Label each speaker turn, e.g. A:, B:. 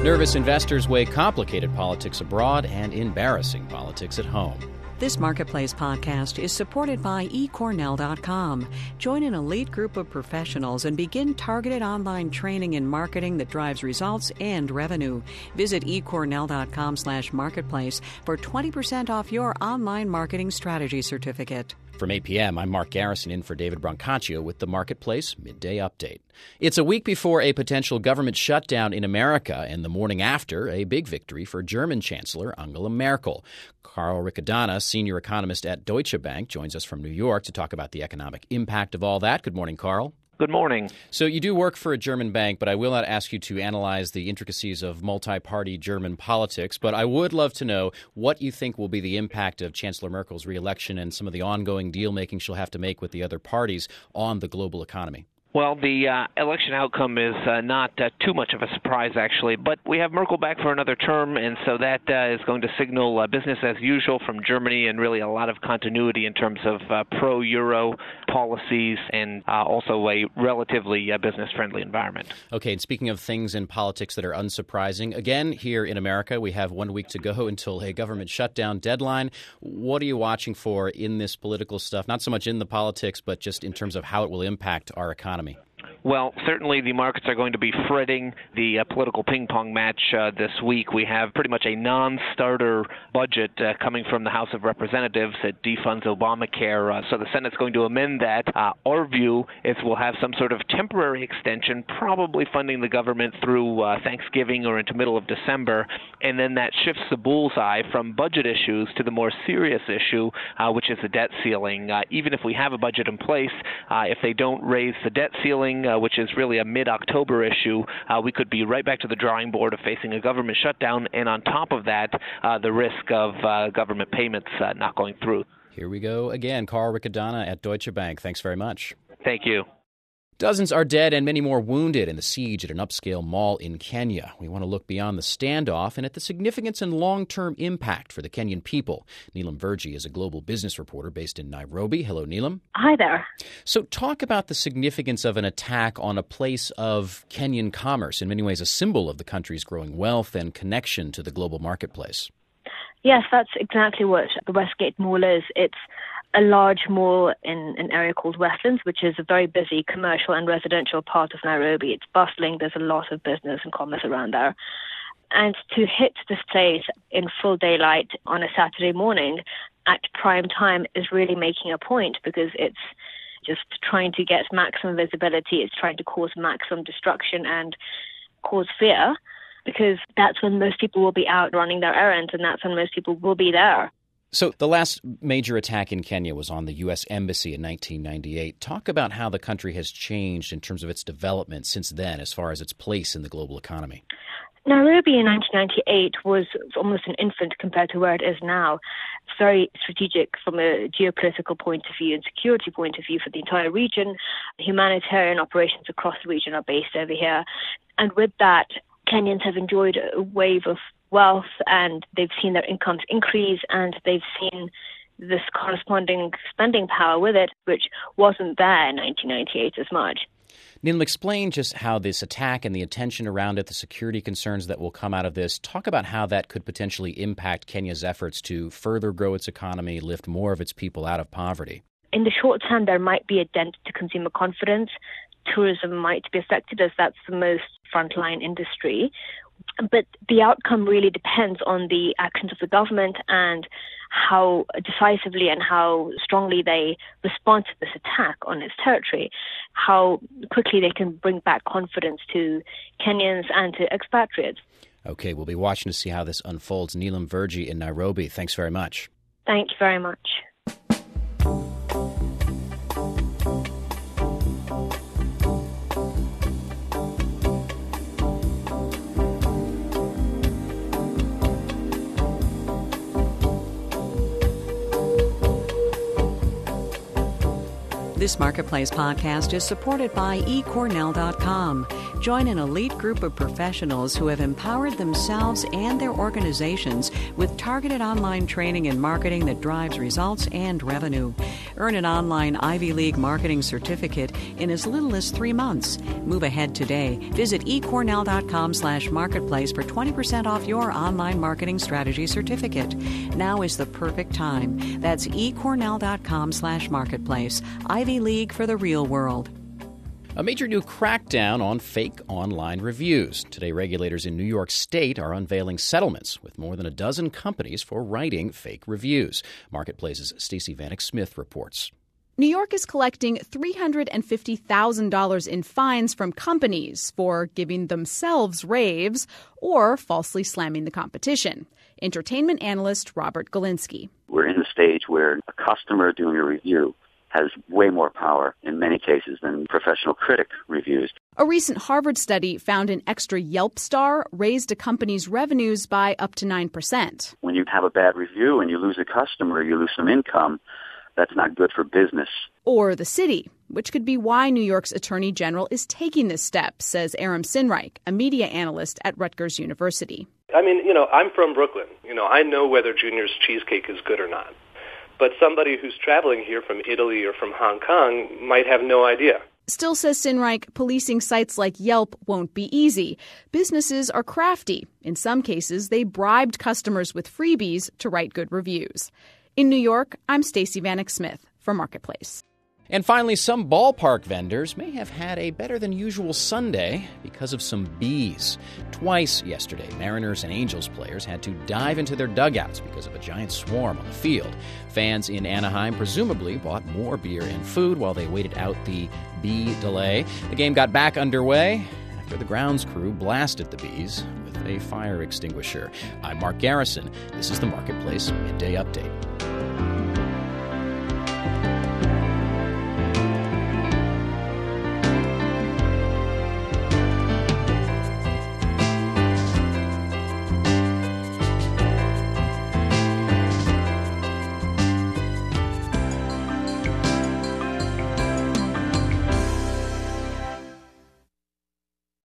A: Nervous investors weigh complicated politics abroad and embarrassing politics at home.
B: This Marketplace podcast is supported by eCornell.com. Join an elite group of professionals and begin targeted online training in marketing that drives results and revenue. Visit eCornell.com/marketplace for 20% off your online marketing strategy certificate.
A: From 8 p.m., I'm Mark Garrison in for David Brancaccio with the Marketplace Midday Update. It's a week before a potential government shutdown in America and the morning after a big victory for German Chancellor Angela Merkel. Carl Riccadonna, senior economist at Deutsche Bank, joins us from New York to talk about the economic impact of all that. Good morning, Carl.
C: Good morning.
A: So you do work for a German bank, but I will not ask you to analyze the intricacies of multi-party German politics. But I would love to know what you think will be the impact of Chancellor Merkel's reelection and some of the ongoing deal-making she'll have to make with the other parties on the global economy.
C: Well, the election outcome is not too much of a surprise, actually, but we have Merkel back for another term, and so that is going to signal business as usual from Germany and really a lot of continuity in terms of pro-Euro policies and also a relatively business-friendly environment.
A: Okay, and speaking of things in politics that are unsurprising, again, here in America, we have 1 week to go until a government shutdown deadline. What are you watching for in this political stuff? Not so much in the politics, but just in terms of how it will impact our economy.
C: Well, certainly the markets are going to be fretting the political ping-pong match this week. We have pretty much a non-starter budget coming from the House of Representatives that defunds Obamacare. So the Senate's going to amend that. Our view is we'll have some sort of temporary extension, probably funding the government through Thanksgiving or into middle of December. And then that shifts the bullseye from budget issues to the more serious issue, which is the debt ceiling. Even if we have a budget in place, if they don't raise the debt ceiling, which is really a mid-October issue, we could be right back to the drawing board of facing a government shutdown, and on top of that, the risk of government payments not going through.
A: Here we go again. Carl Riccadonna at Deutsche Bank. Thanks very much.
C: Thank you.
A: Dozens are dead and many more wounded in the siege at an upscale mall in Kenya. We want to look beyond the standoff and at the significance and long-term impact for the Kenyan people. Neelam Verjee is a global business reporter based in Nairobi. Hello, Neelam.
D: Hi there.
A: So talk about the significance of an attack on a place of Kenyan commerce, in many ways a symbol of the country's growing wealth and connection to the global marketplace.
D: Yes, that's exactly what the Westgate Mall is. It's a large mall in an area called Westlands, which is a very busy commercial and residential part of Nairobi. It's bustling. There's a lot of business and commerce around there. And to hit this place in full daylight on a Saturday morning at prime time is really making a point, because it's just trying to get maximum visibility. It's trying to cause maximum destruction and cause fear, because that's when most people will be out running their errands, and that's when most people will be there.
A: So the last major attack in Kenya was on the U.S. Embassy in 1998. Talk about how the country has changed in terms of its development since then, as far as its place in the global economy.
D: Nairobi in 1998 was almost an infant compared to where it is now. It's very strategic from a geopolitical point of view and security point of view for the entire region. Humanitarian operations across the region are based over here. And with that, Kenyans have enjoyed a wave of wealth, and they've seen their incomes increase, and they've seen this corresponding spending power with it, which wasn't there in 1998 as much.
A: Neelam, explain just how this attack and the attention around it, the security concerns that will come out of this, talk about how that could potentially impact Kenya's efforts to further grow its economy, lift more of its people out of poverty.
D: In the short term, there might be a dent to consumer confidence. Tourism might be affected, as that's the most frontline industry. But the outcome really depends on the actions of the government and how decisively and how strongly they respond to this attack on its territory, how quickly they can bring back confidence to Kenyans and to expatriates.
A: Okay, we'll be watching to see how this unfolds. Neelam Verjee in Nairobi, thanks very much.
D: Thank you very much.
B: This Marketplace podcast is supported by eCornell.com. Join an elite group of professionals who have empowered themselves and their organizations with targeted online training and marketing that drives results and revenue. Earn an online Ivy League marketing certificate in as little as 3 months. Move ahead today. Visit eCornell.com/marketplace for 20% off your online marketing strategy certificate. Now is the perfect time. That's eCornell.com/marketplace. Ivy League for the real world.
A: A major new crackdown on fake online reviews. Today, regulators in New York State are unveiling settlements with more than a dozen companies for writing fake reviews. Marketplace's Stacey Vanek Smith reports.
E: New York is collecting $350,000 in fines from companies for giving themselves raves or falsely slamming the competition. Entertainment analyst Robert Galinsky.
F: We're in the stage where a customer doing a review has way more power in many cases than professional critic reviews.
E: A recent Harvard study found an extra Yelp star raised a company's revenues by up to 9%.
F: When you have a bad review and you lose a customer, you lose some income, that's not good for business.
E: Or the city, which could be why New York's Attorney General is taking this step, says Aram Sinreich, a media analyst at Rutgers University.
G: I'm from Brooklyn. I know whether Junior's cheesecake is good or not. But somebody who's traveling here from Italy or from Hong Kong might have no idea.
E: Still, says Sinreich, policing sites like Yelp won't be easy. Businesses are crafty. In some cases, they bribed customers with freebies to write good reviews. In New York, I'm Stacey Vanek Smith for Marketplace.
A: And finally, some ballpark vendors may have had a better-than-usual Sunday because of some bees. Twice yesterday, Mariners and Angels players had to dive into their dugouts because of a giant swarm on the field. Fans in Anaheim presumably bought more beer and food while they waited out the bee delay. The game got back underway after the grounds crew blasted the bees with a fire extinguisher. I'm Mark Garrison. This is the Marketplace Midday Update.